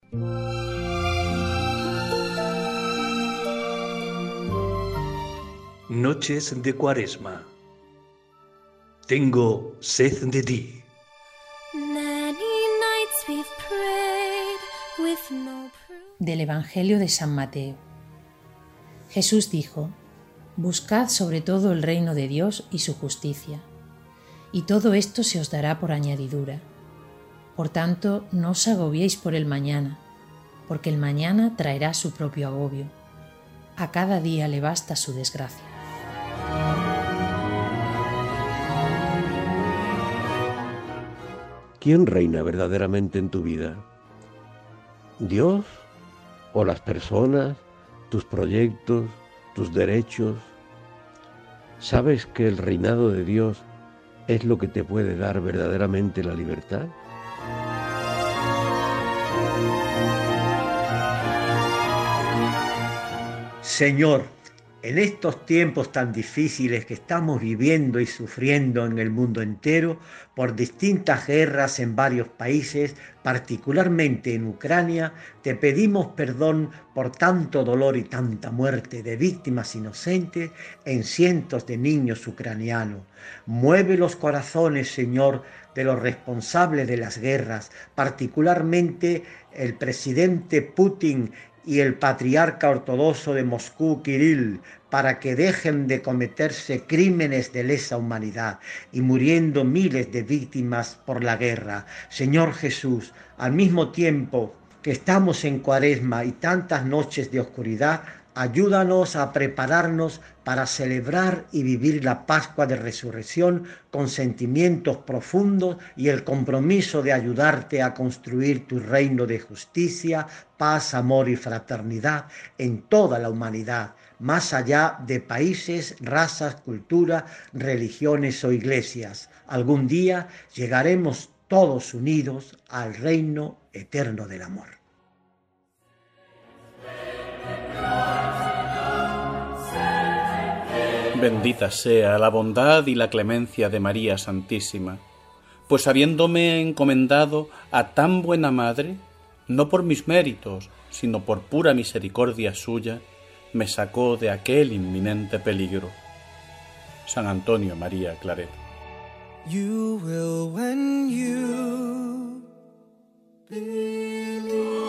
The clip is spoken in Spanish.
Noches de Cuaresma. Tengo sed de ti. Del Evangelio de San Mateo. Jesús dijo: Buscad sobre todo el reino de Dios y su justicia, y todo esto se os dará por añadidura. Por tanto, no os agobiéis por el mañana, porque el mañana traerá su propio agobio. A cada día le basta su desgracia. ¿Quién reina verdaderamente en tu vida? ¿Dios o las personas, tus proyectos, tus derechos? ¿Sabes que el reinado de Dios es lo que te puede dar verdaderamente la libertad? Señor, en estos tiempos tan difíciles que estamos viviendo y sufriendo en el mundo entero por distintas guerras en varios países, particularmente en Ucrania, te pedimos perdón por tanto dolor y tanta muerte de víctimas inocentes en cientos de niños ucranianos. Mueve los corazones, Señor, de los responsables de las guerras, particularmente el presidente Putin y el patriarca ortodoxo de Moscú, Kirill, para que dejen de cometerse crímenes de lesa humanidad y muriendo miles de víctimas por la guerra. Señor Jesús, al mismo tiempo que estamos en Cuaresma y tantas noches de oscuridad, ayúdanos a prepararnos para celebrar y vivir la Pascua de Resurrección con sentimientos profundos y el compromiso de ayudarte a construir tu reino de justicia, paz, amor y fraternidad en toda la humanidad, más allá de países, razas, culturas, religiones o iglesias. Algún día llegaremos todos unidos al reino eterno del amor. Bendita sea la bondad y la clemencia de María Santísima, pues habiéndome encomendado a tan buena madre, no por mis méritos, sino por pura misericordia suya, me sacó de aquel inminente peligro. San Antonio María Claret. You will when you belong.